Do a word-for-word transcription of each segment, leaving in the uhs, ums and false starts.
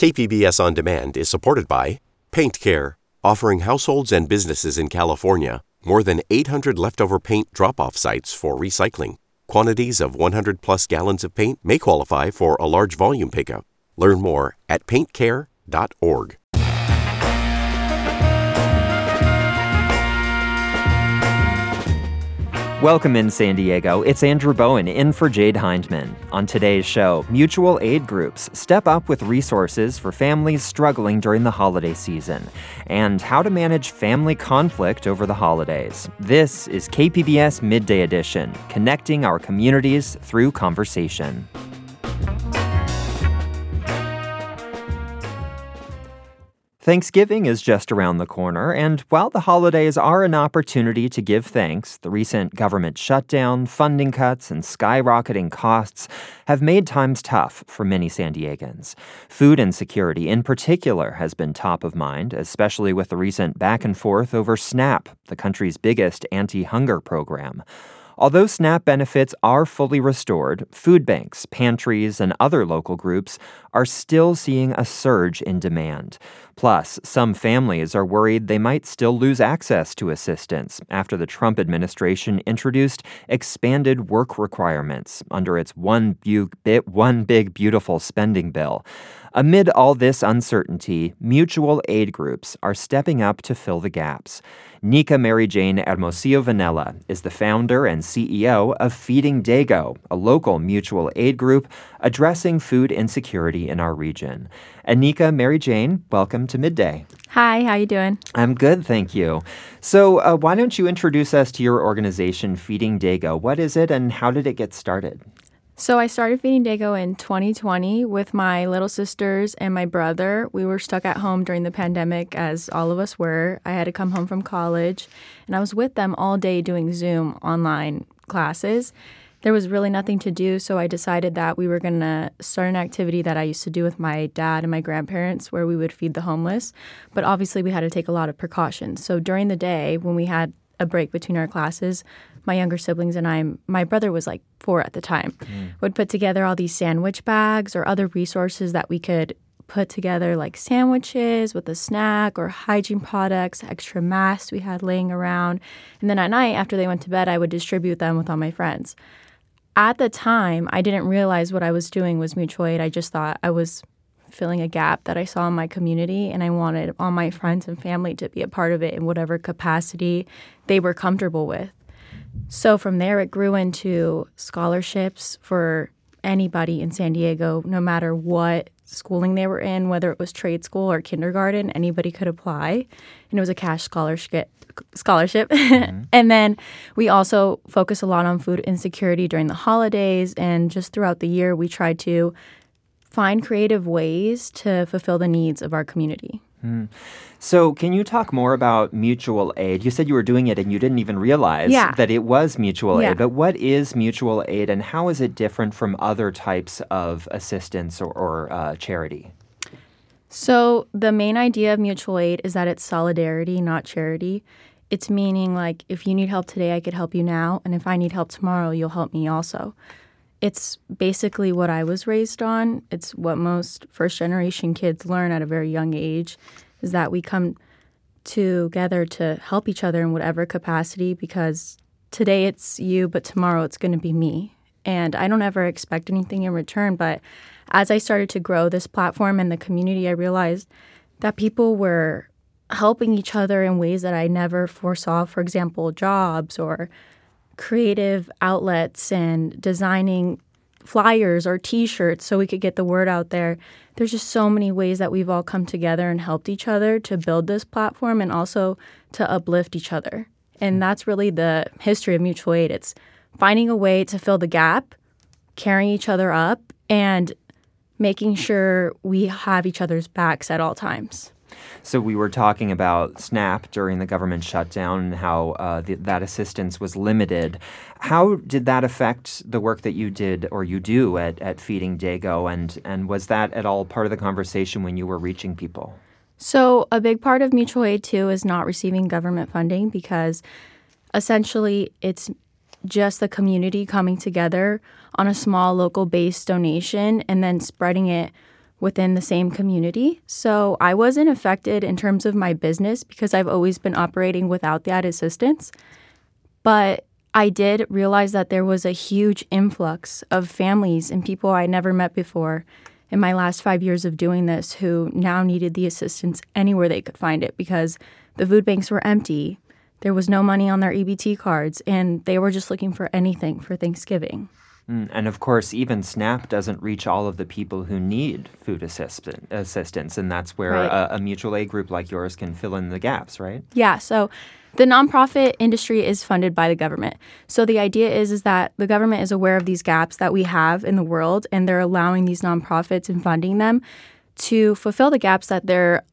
K P B S On Demand is supported by Paint Care, offering households and businesses in California more than eight hundred leftover paint drop-off sites for recycling. Quantities of one hundred plus gallons of paint may qualify for a large volume pickup. Learn more at paint care dot org. Welcome in San Diego. It's Andrew Bowen in for Jade Hindman. On today's show, mutual aid groups step up with resources for families struggling during the holiday season, and how to manage family conflict over the holidays. This is K P B S Midday Edition, connecting our communities through conversation. Thanksgiving is just around the corner, and while the holidays are an opportunity to give thanks, the recent government shutdown, funding cuts, and skyrocketing costs have made times tough for many San Diegans. Food insecurity in particular has been top of mind, especially with the recent back and forth over SNAP, the country's biggest anti-hunger program. Although SNAP benefits are fully restored, food banks, pantries, and other local groups are still seeing a surge in demand. Plus, some families are worried they might still lose access to assistance after the Trump administration introduced expanded work requirements under its One, Bu- One Big Beautiful Spending Bill. Amid all this uncertainty, mutual aid groups are stepping up to fill the gaps. Nika Mary Jane Hermosillo Vanella is the founder and C E O of Feeding Dago, a local mutual aid group addressing food insecurity in our region. And Nika Mary Jane, welcome to Midday. Hi, how you doing? I'm good, thank you. So uh, why don't you introduce us to your organization, Feeding Dago? What is it and how did it get started? So I started Feeding Dago in twenty twenty with my little sisters and my brother. We were stuck at home during the pandemic, as all of us were. I had to come home from college, and I was with them all day doing Zoom online classes. There was really nothing to do, so I decided that we were going to start an activity that I used to do with my dad and my grandparents where we would feed the homeless. But obviously, we had to take a lot of precautions. So during the day, when we had a break between our classes, my younger siblings and I, my brother was like four at the time, mm. would put together all these sandwich bags or other resources that we could put together, like sandwiches with a snack or hygiene products, extra masks we had laying around. And then at night, after they went to bed, I would distribute them with all my friends. At the time, I didn't realize what I was doing was mutual aid. I just thought I was filling a gap that I saw in my community, and I wanted all my friends and family to be a part of it in whatever capacity they were comfortable with. So from there, it grew into scholarships for anybody in San Diego, no matter what schooling they were in, whether it was trade school or kindergarten, anybody could apply. And it was a cash scholarship. scholarship. Mm-hmm. And then we also focus a lot on food insecurity during the holidays, and just throughout the year, we try to find creative ways to fulfill the needs of our community. Mm. So can you talk more about mutual aid? You said you were doing it and you didn't even realize yeah. that it was mutual yeah. aid. But what is mutual aid and how is it different from other types of assistance or, or uh, charity? So the main idea of mutual aid is that it's solidarity, not charity. It's meaning like if you need help today, I could help you now. And if I need help tomorrow, you'll help me also. It's basically what I was raised on. It's what most first-generation kids learn at a very young age, is that we come together to help each other in whatever capacity, because today it's you, but tomorrow it's going to be me. And I don't ever expect anything in return, but as I started to grow this platform and the community, I realized that people were helping each other in ways that I never foresaw. For example, jobs or creative outlets and designing flyers or T-shirts so we could get the word out there. There's just so many ways that we've all come together and helped each other to build this platform and also to uplift each other. And that's really the history of mutual aid. It's finding a way to fill the gap, carrying each other up, and making sure we have each other's backs at all times. So we were talking about SNAP during the government shutdown and how uh, the, that assistance was limited. How did that affect the work that you did or you do at, at Feeding Dago? And, and was that at all part of the conversation when you were reaching people? So a big part of mutual aid, too, is not receiving government funding because essentially it's just the community coming together on a small local-based donation and then spreading it within the same community. So I wasn't affected in terms of my business because I've always been operating without that assistance. But I did realize that there was a huge influx of families and people I never met before in my last five years of doing this who now needed the assistance anywhere they could find it because the food banks were empty. There was no money on their E B T cards, and they were just looking for anything for Thanksgiving. Mm, and of course, even SNAP doesn't reach all of the people who need food assist- assistance, and that's where Right. a, a mutual aid group like yours can fill in the gaps, right? Yeah, so the nonprofit industry is funded by the government. So the idea is, is that the government is aware of these gaps that we have in the world, and they're allowing these nonprofits and funding them to fulfill the gaps that they're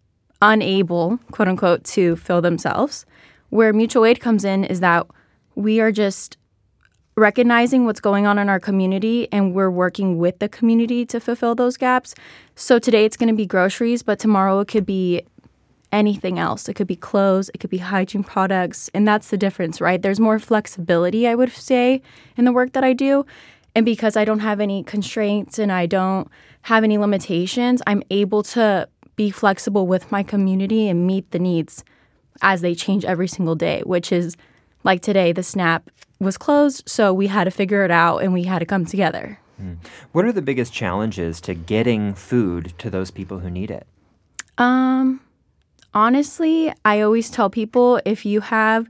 unable, quote unquote, to fill themselves. Where mutual aid comes in is that we are just recognizing what's going on in our community, and we're working with the community to fulfill those gaps. So today it's going to be groceries, but tomorrow it could be anything else. It could be clothes, it could be hygiene products, and that's the difference, right? There's more flexibility, I would say, in the work that I do. And because I don't have any constraints and I don't have any limitations, I'm able to be flexible with my community and meet the needs as they change every single day, which is like today, the SNAP was closed, so we had to figure it out and we had to come together. Mm. What are the biggest challenges to getting food to those people who need it? Um, honestly, I always tell people if you have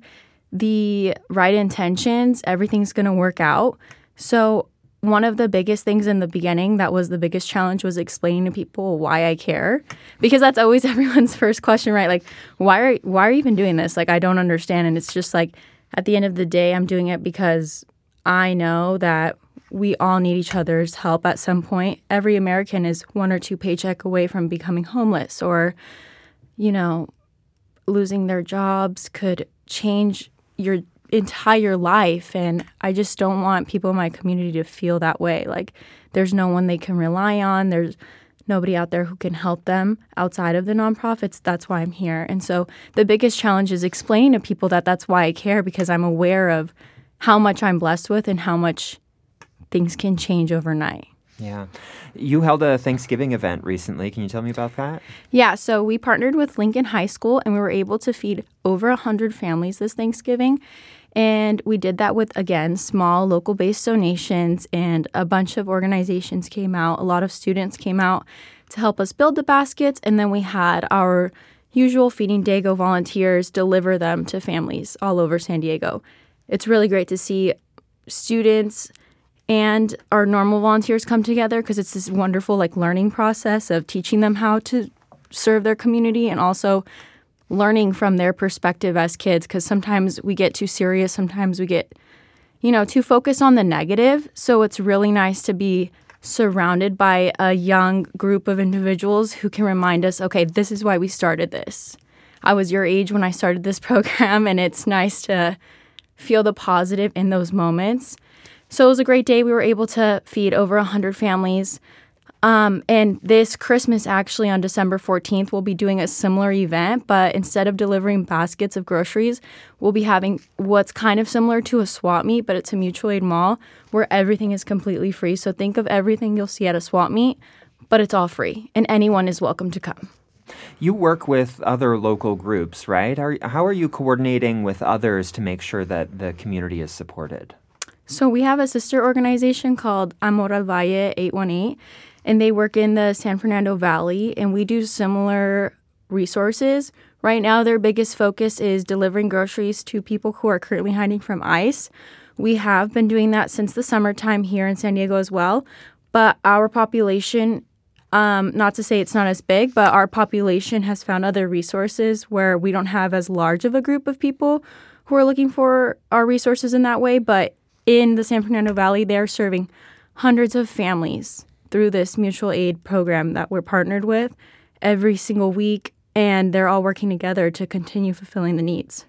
the right intentions, everything's going to work out. So one of the biggest things in the beginning that was the biggest challenge was explaining to people why I care, because that's always everyone's first question, right? Like, why are why are you even doing this? Like, I don't understand. And it's just like, at the end of the day, I'm doing it because I know that we all need each other's help at some point. Every American is one or two paycheck away from becoming homeless, or, you know, losing their jobs could change your entire life. And I just don't want people in my community to feel that way. Like, there's no one they can rely on. There's nobody out there who can help them outside of the nonprofits. That's why I'm here. And so the biggest challenge is explaining to people that that's why I care, because I'm aware of how much I'm blessed with and how much things can change overnight. Yeah. You held a Thanksgiving event recently. Can you tell me about that? Yeah, so we partnered with Lincoln High School, and we were able to feed over one hundred families this Thanksgiving. And we did that with, again, small local-based donations, and a bunch of organizations came out. A lot of students came out to help us build the baskets, and then we had our usual Feeding Dago volunteers deliver them to families all over San Diego. It's really great to see students and our normal volunteers come together, because it's this wonderful like learning process of teaching them how to serve their community, and also learning from their perspective as kids, because sometimes we get too serious, sometimes we get, you know, too focused on the negative. So it's really nice to be surrounded by a young group of individuals who can remind us, okay, this is why we started this. I was your age when I started this program, and it's nice to feel the positive in those moments. So it was a great day. We were able to feed over one hundred families. Um, and this Christmas, actually, on December fourteenth, we'll be doing a similar event, but instead of delivering baskets of groceries, we'll be having what's kind of similar to a swap meet, but it's a mutual aid mall where everything is completely free. So think of everything you'll see at a swap meet, but it's all free, and anyone is welcome to come. You work with other local groups, right? Are, how are you coordinating with others to make sure that the community is supported? So we have a sister organization called Amor al Valle eight one eight, and they work in the San Fernando Valley, and we do similar resources. Right now, their biggest focus is delivering groceries to people who are currently hiding from ICE. We have been doing that since the summertime here in San Diego as well, but our population, um, not to say it's not as big, but our population has found other resources where we don't have as large of a group of people who are looking for our resources in that way, but in the San Fernando Valley, they're serving hundreds of families through this mutual aid program that we're partnered with every single week, and they're all working together to continue fulfilling the needs.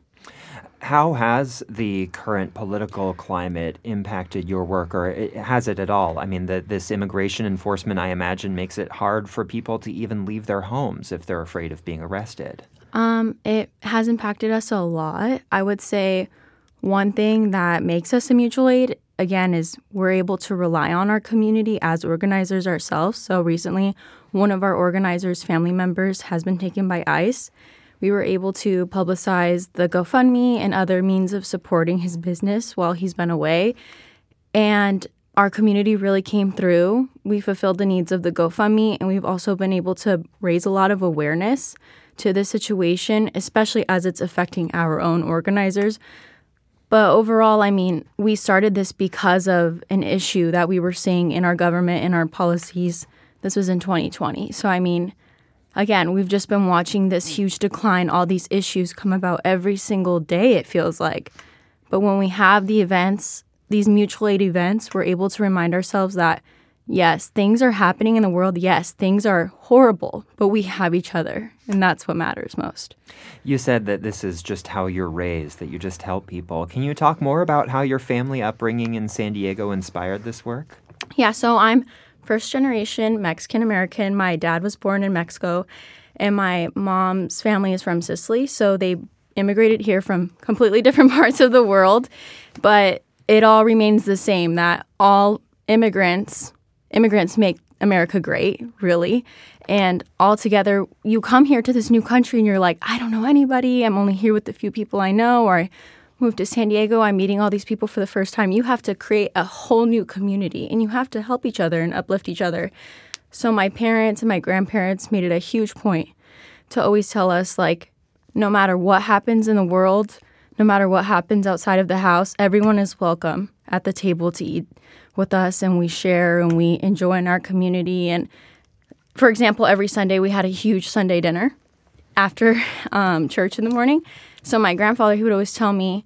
How has the current political climate impacted your work, or has it at all? I mean, the, this immigration enforcement, I imagine, makes it hard for people to even leave their homes if they're afraid of being arrested. Um, it has impacted us a lot. I would say one thing that makes us a mutual aid, again, is we're able to rely on our community as organizers ourselves. So recently, one of our organizers' family members has been taken by ICE, we were able to publicize the GoFundMe and other means of supporting his business while he's been away. And our community really came through. We fulfilled the needs of the GoFundMe, and we've also been able to raise a lot of awareness to this situation, especially as it's affecting our own organizers. But overall, I mean, we started this because of an issue that we were seeing in our government and our policies. This was in twenty twenty. So, I mean, again, we've just been watching this huge decline, all these issues come about every single day, it feels like. But when we have the events, these mutual aid events, we're able to remind ourselves that, yes, things are happening in the world. Yes, things are horrible, but we have each other, and that's what matters most. You said that this is just how you're raised, that you just help people. Can you talk more about how your family upbringing in San Diego inspired this work? Yeah, so I'm first generation Mexican-American. My dad was born in Mexico, and my mom's family is from Sicily, so they immigrated here from completely different parts of the world. But it all remains the same, that all immigrants, immigrants make America great, really. And all together, you come here to this new country and you're like, I don't know anybody. I'm only here with the few people I know, or I moved to San Diego, I'm meeting all these people for the first time. You have to create a whole new community, and you have to help each other and uplift each other. So my parents and my grandparents made it a huge point to always tell us, like, no matter what happens in the world, no matter what happens outside of the house, everyone is welcome at the table to eat with us, and we share and we enjoy in our community. And for example, every Sunday we had a huge Sunday dinner after um, church in the morning. So my grandfather, he would always tell me,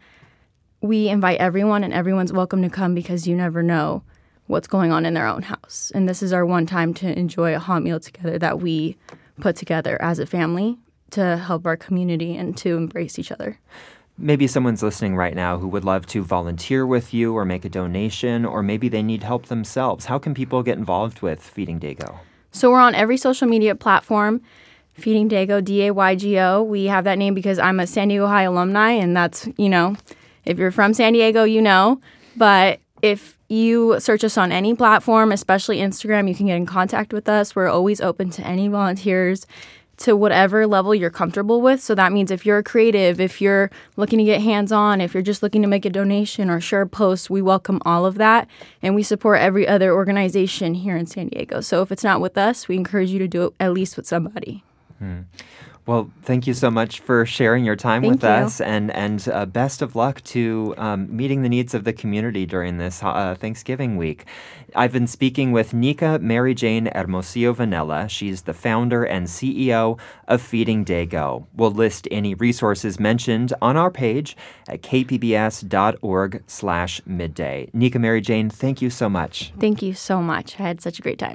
we invite everyone and everyone's welcome to come because you never know what's going on in their own house. And this is our one time to enjoy a hot meal together that we put together as a family to help our community and to embrace each other. Maybe someone's listening right now who would love to volunteer with you or make a donation, or maybe they need help themselves. How can people get involved with Feeding Daygo? So we're on every social media platform. Feeding Daygo, D A Y G O. We have that name because I'm a San Diego High alumni, and that's, you know, if you're from San Diego, you know. But if you search us on any platform, especially Instagram, you can get in contact with us. We're always open to any volunteers to whatever level you're comfortable with. So that means if you're a creative, if you're looking to get hands-on, if you're just looking to make a donation or share a post, we welcome all of that. And we support every other organization here in San Diego. So if it's not with us, we encourage you to do it at least with somebody. Hmm. Well, thank you so much for sharing your time Thank with you. us, and and uh, best of luck to um, meeting the needs of the community during this uh, Thanksgiving week. I've been speaking with Nika Mary Jane Hermosillo Vanella. She's the founder and C E O of Feeding Daygo. We'll list any resources mentioned on our page at k p b s dot org slash midday. Nika Mary Jane, thank you so much. Thank you so much. I had such a great time.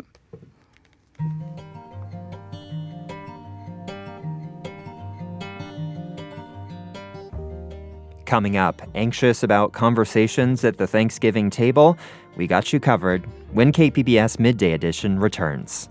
Coming up, anxious about conversations at the Thanksgiving table? We got you covered when K P B S Midday Edition returns.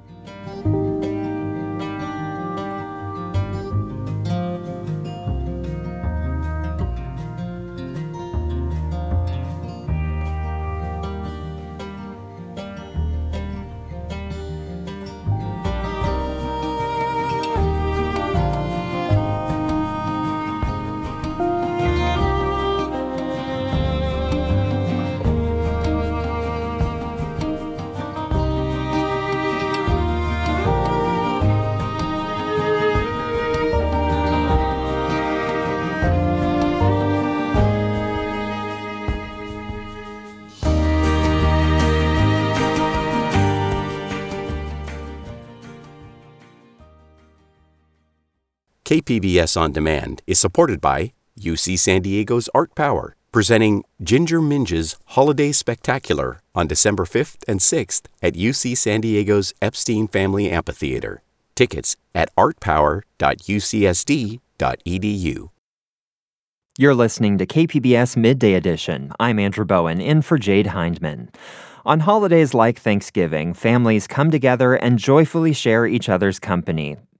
K P B S On Demand is supported by U C San Diego's Art Power, presenting Ginger Minge's Holiday Spectacular on December fifth and sixth at U C San Diego's Epstein Family Amphitheater. Tickets at art power dot u c s d dot e d u. You're listening to K P B S Midday Edition. I'm Andrew Bowen, in for Jade Hindman. On holidays like Thanksgiving, families come together and joyfully share each other's company.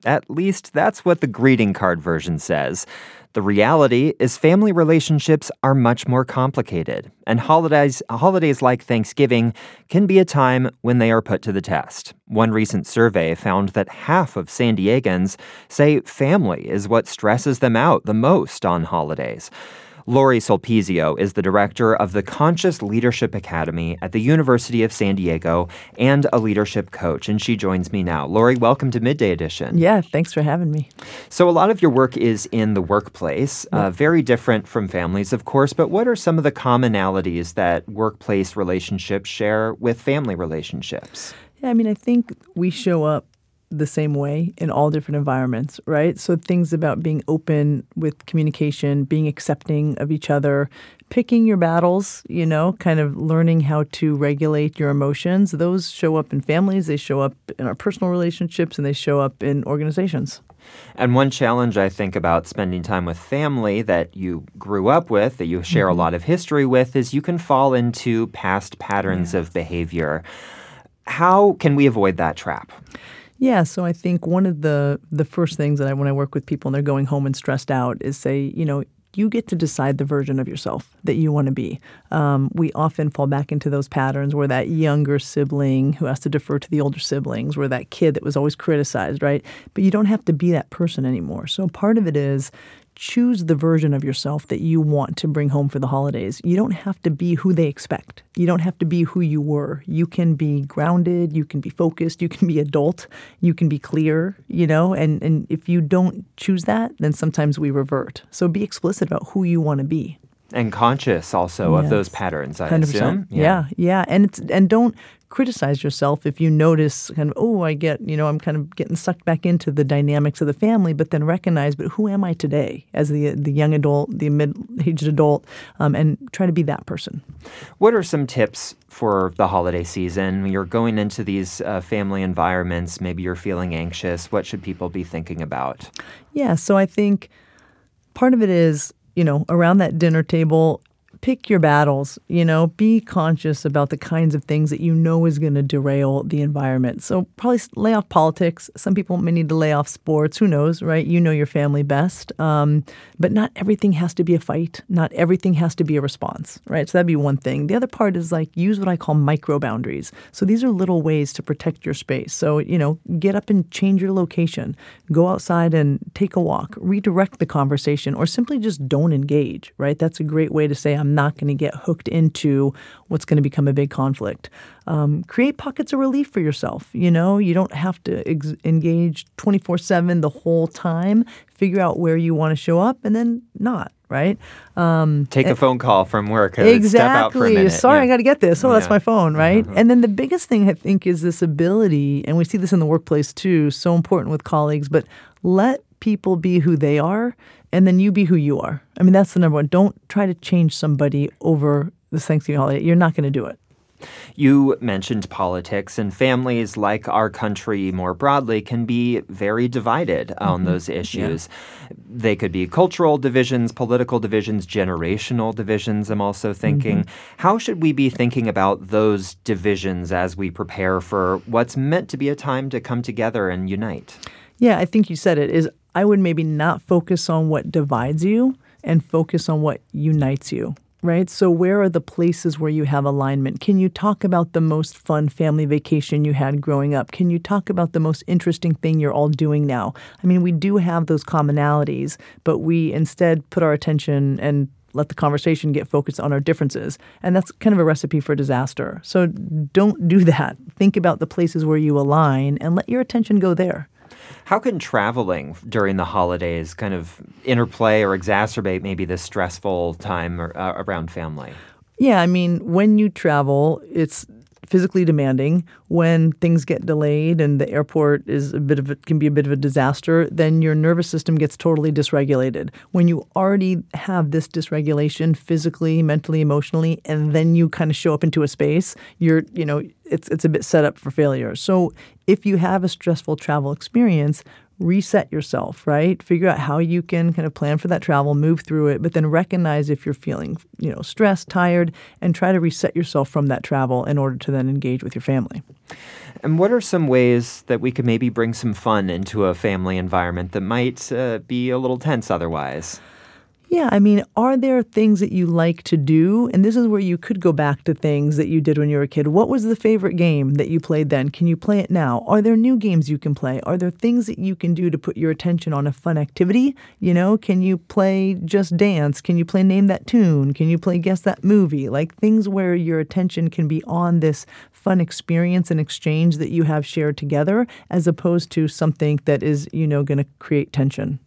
At least that's what the greeting card version says. The reality is family relationships are much more complicated, and holidays holidays like Thanksgiving can be a time when they are put to the test. One recent survey found that half of San Diegans say family is what stresses them out the most on holidays. Lori Sulpizio is the director of the Conscious Leadership Academy at the University of San Diego and a leadership coach, and she joins me now. Lori, welcome to Midday Edition. Yeah, thanks for having me. So a lot of your work is in the workplace, Yeah. uh, very different from families, of course, but what are some of the commonalities that workplace relationships share with family relationships? Yeah, I mean, I think we show up the same way in all different environments, right? So things about being open with communication, being accepting of each other, picking your battles, you know, kind of learning how to regulate your emotions. Those show up in families, they show up in our personal relationships, and they show up in organizations. And one challenge I think about spending time with family that you grew up with, that you share Mm-hmm. a lot of history with, is you can fall into past patterns Yes. of behavior. How can we avoid that trap? Yeah, so I think one of the the first things that I when I work with people and they're going home and stressed out is say, you know, you get to decide the version of yourself that you want to be. Um, we often fall back into those patterns where that younger sibling who has to defer to the older siblings, where that kid that was always criticized, right? But you don't have to be that person anymore. So part of it is choose the version of yourself that you want to bring home for the holidays. You don't have to be who they expect. You don't have to be who you were. You can be grounded, you can be focused, you can be adult, you can be clear, you know, and, and if you don't choose that, then sometimes we revert. So be explicit about who you want to be. And conscious also of Yes. those patterns, I one hundred percent. assume? Yeah, yeah. And it's and don't criticize yourself if you notice kind of, oh, I get, you know, I'm kind of getting sucked back into the dynamics of the family, but then recognize, but who am I today as the the young adult, the mid-aged adult, um, and try to be that person. What are some tips for the holiday season? You're going into these uh, family environments. Maybe you're feeling anxious. What should people be thinking about? Yeah, so I think part of it is, you know, around that dinner table, pick your battles, you know, be conscious about the kinds of things that you know is going to derail the environment. So probably lay off politics. Some people may need to lay off sports. Who knows, right? You know your family best. Um, but not everything has to be a fight. Not everything has to be a response, right? So that'd be one thing. The other part is like use what I call micro boundaries. So these are little ways to protect your space. So, you know, get up and change your location. Go outside and take a walk. Redirect the conversation or simply just don't engage, right? That's a great way to say I'm not going to get hooked into what's going to become a big conflict. Um, create pockets of relief for yourself. You know, you don't have to ex- engage twenty-four seven the whole time. Figure out where you want to show up and then not, right? Um, Take a and- phone call from work. uh, Exactly. Step out for a minute. Sorry, Yeah. I got to get this. Oh, that's Yeah. my phone, right? Uh-huh. And then the biggest thing I think is this ability, and we see this in the workplace too, so important with colleagues, but let people be who they are and then you be who you are. I mean, that's the number one. Don't try to change somebody over this Thanksgiving holiday. You're not going to do it. You mentioned politics, and families like our country more broadly can be very divided on Mm-hmm. those issues. They could be cultural divisions, political divisions, generational divisions, I'm also thinking. Mm-hmm. How should we be thinking about those divisions as we prepare for what's meant to be a time to come together and unite? Yeah, I think you said it, is I would maybe not focus on what divides you and focus on what unites you, right? So where are the places where you have alignment? Can you talk about the most fun family vacation you had growing up? Can you talk about the most interesting thing you're all doing now? I mean, we do have those commonalities, but we instead put our attention and let the conversation get focused on our differences. And that's kind of a recipe for disaster. So don't do that. Think about the places where you align and let your attention go there. How can traveling during the holidays kind of interplay or exacerbate maybe this stressful time or, uh, around family? Yeah, I mean, when you travel, it's physically demanding. When things get delayed and the airport is a bit of a, can be a bit of a disaster, then your nervous system gets totally dysregulated. When you already have this dysregulation physically, mentally, emotionally, and then you kind of show up into a space, you're, you know, it's it's a bit set up for failure. So if you have a stressful travel experience, reset yourself, right? Figure out how you can kind of plan for that travel, move through it, but then recognize if you're feeling, you know, stressed, tired, and try to reset yourself from that travel in order to then engage with your family. And what are some ways that we could maybe bring some fun into a family environment that might uh, be a little tense otherwise? Yeah, I mean, are there things that you like to do? And this is where you could go back to things that you did when you were a kid. What was the favorite game that you played then? Can you play it now? Are there new games you can play? Are there things that you can do to put your attention on a fun activity? You know, can you play Just Dance? Can you play Name That Tune? Can you play Guess That Movie? Like things where your attention can be on this fun experience and exchange that you have shared together, as opposed to something that is, you know, going to create tension.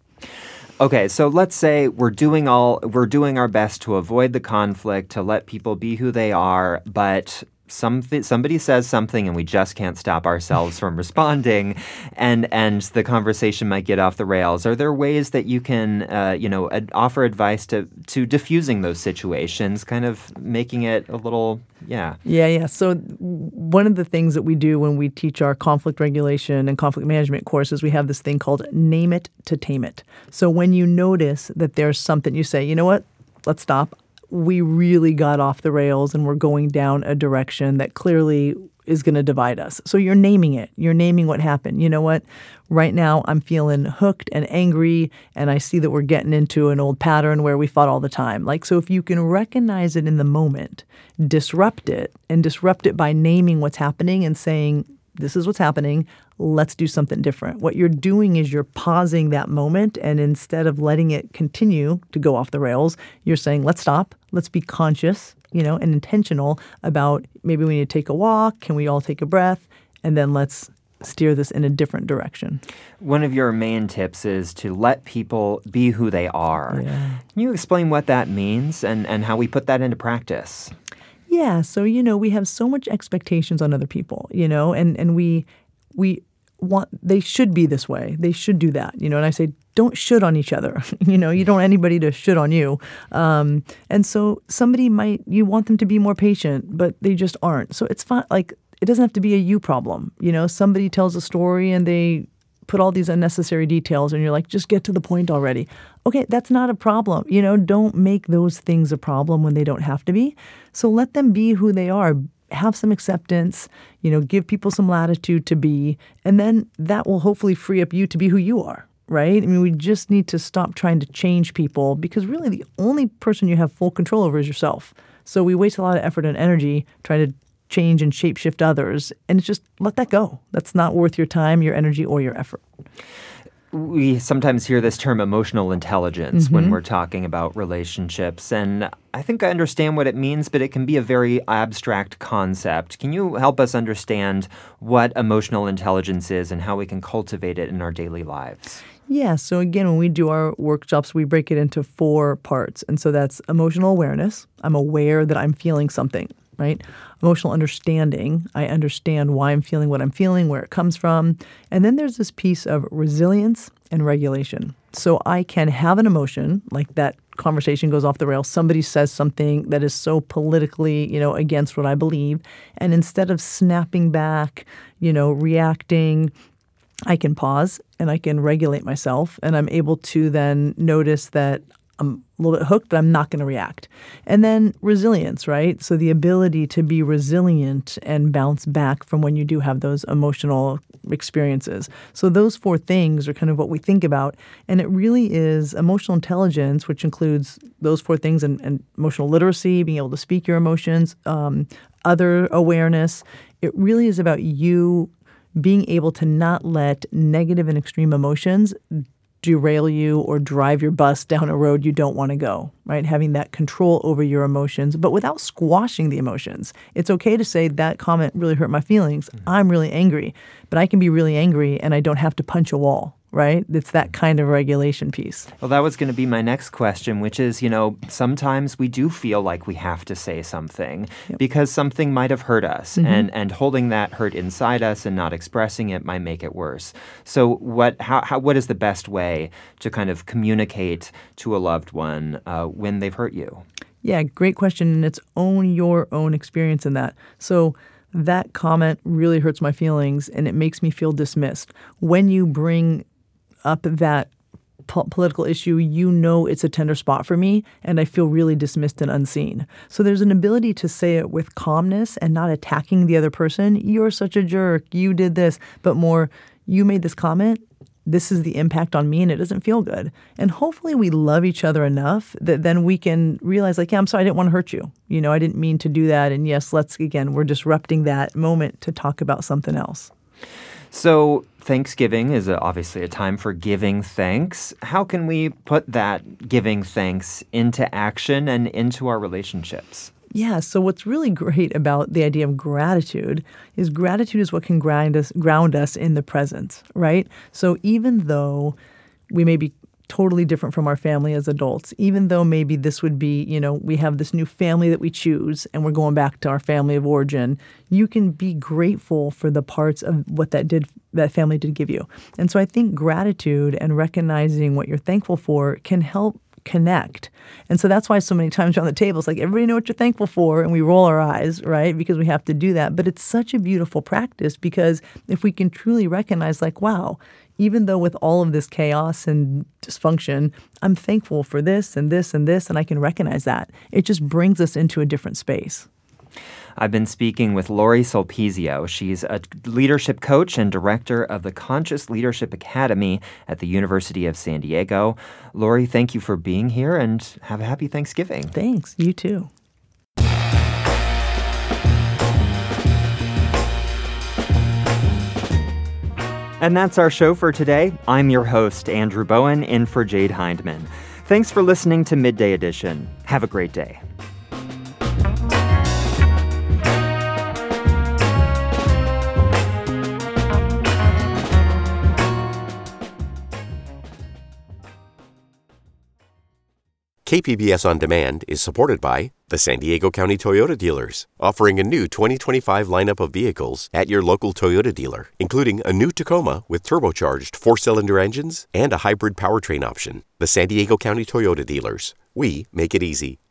Okay, so let's say we're doing all we're doing our best to avoid the conflict, to let people be who they are, but some somebody says something and we just can't stop ourselves from responding, and and the conversation might get off the rails. Are there ways that you can, uh, you know, ad- offer advice to to diffusing those situations, kind of making it a little, yeah. Yeah, yeah. So one of the things that we do when we teach our conflict regulation and conflict management courses, we have this thing called name it to tame it. So when you notice that there's something, you say, you know what, let's stop. We really got off the rails and we're going down a direction that clearly is going to divide us. So you're naming it. You're naming what happened. You know what? Right now I'm feeling hooked and angry, and I see that we're getting into an old pattern where we fought all the time. Like, so if you can recognize it in the moment, disrupt it, and disrupt it by naming what's happening and saying, this is what's happening. Let's do something different. What you're doing is you're pausing that moment, and instead of letting it continue to go off the rails, you're saying, let's stop. Let's be conscious, you know, and intentional about maybe we need to take a walk. Can we all take a breath? And then let's steer this in a different direction. One of your main tips is to let people be who they are. Yeah. Can you explain what that means and, and how we put that into practice? Yeah, so, you know, we have so much expectations on other people, you know, and, and we we want, they should be this way. They should do that, you know, and I say, don't should on each other. You know, you don't want anybody to should on you. Um, and so somebody might, you want them to be more patient, but they just aren't. So it's fine. Like, it doesn't have to be a you problem. You know, somebody tells a story and they put all these unnecessary details and you're like, just get to the point already. Okay, that's not a problem. You know, don't make those things a problem when they don't have to be. So let them be who they are. Have some acceptance, you know, give people some latitude to be, and then that will hopefully free up you to be who you are, right? I mean, we just need to stop trying to change people, because really the only person you have full control over is yourself. So we waste a lot of effort and energy trying to change and shapeshift others, and it's just let that go. That's not worth your time, your energy, or your effort. We sometimes hear this term emotional intelligence Mm-hmm. when we're talking about relationships, and I think I understand what it means, but it can be a very abstract concept. Can you help us understand what emotional intelligence is and how we can cultivate it in our daily lives? Yeah, so again, when we do our workshops, we break it into four parts. And so that's emotional awareness. I'm aware that I'm feeling something, right? Emotional understanding. I understand why I'm feeling what I'm feeling, where it comes from. And then there's this piece of resilience and regulation. So I can have an emotion, like that conversation goes off the rails. Somebody says something that is so politically, you know, against what I believe. And instead of snapping back, you know, reacting, I can pause and I can regulate myself, and I'm able to then notice that I'm a little bit hooked, but I'm not going to react. And then resilience, right? So the ability to be resilient and bounce back from when you do have those emotional experiences. So those four things are kind of what we think about. And it really is emotional intelligence, which includes those four things, and, and emotional literacy, being able to speak your emotions, um, other awareness. It really is about you being able to not let negative and extreme emotions derail you or drive your bus down a road you don't want to go, right? Having that control over your emotions, but without squashing the emotions. It's okay to say that comment really hurt my feelings. Mm-hmm. I'm really angry, but I can be really angry and I don't have to punch a wall, right? It's that kind of regulation piece. Well, that was going to be my next question, which is, you know, sometimes we do feel like we have to say something yep. because something might have hurt us, mm-hmm. and, and holding that hurt inside us and not expressing it might make it worse. So what how, how what is the best way to kind of communicate to a loved one uh, when they've hurt you? Yeah, great question. And it's own your own experience in that. So that comment really hurts my feelings and it makes me feel dismissed. When you bring up that po- political issue, you know it's a tender spot for me, and I feel really dismissed and unseen. So there's an ability to say it with calmness and not attacking the other person. You're such a jerk. You did this. But more, you made this comment. This is the impact on me, and it doesn't feel good. And hopefully we love each other enough that then we can realize, like, yeah, I'm sorry, I didn't want to hurt you. You know, I didn't mean to do that. And yes, let's, again, we're disrupting that moment to talk about something else. So Thanksgiving is a, obviously a time for giving thanks. How can we put that giving thanks into action and into our relationships? Yeah, so what's really great about the idea of gratitude is gratitude is what can grind us, ground us in the present, right? So even though we may be totally different from our family as adults, even though maybe this would be, you know, we have this new family that we choose and we're going back to our family of origin, you can be grateful for the parts of what that did, that family did give you. And so I think gratitude and recognizing what you're thankful for can help connect. And so that's why so many times around the table, it's like, everybody know what you're thankful for, and we roll our eyes, right? Because we have to do that. But it's such a beautiful practice, because if we can truly recognize, like, wow, even though with all of this chaos and dysfunction, I'm thankful for this and this and this, and I can recognize that, it just brings us into a different space. I've been speaking with Lori Sulpizio. She's a leadership coach and director of the Conscious Leadership Academy at the University of San Diego. Lori, thank you for being here, and have a happy Thanksgiving. Thanks. You too. And that's our show for today. I'm your host, Andrew Bowen, in for Jade Hindman. Thanks for listening to Midday Edition. Have a great day. K P B S On Demand is supported by the San Diego County Toyota Dealers, offering a new twenty twenty-five lineup of vehicles at your local Toyota dealer, including a new Tacoma with turbocharged four-cylinder engines and a hybrid powertrain option. The San Diego County Toyota Dealers. We make it easy.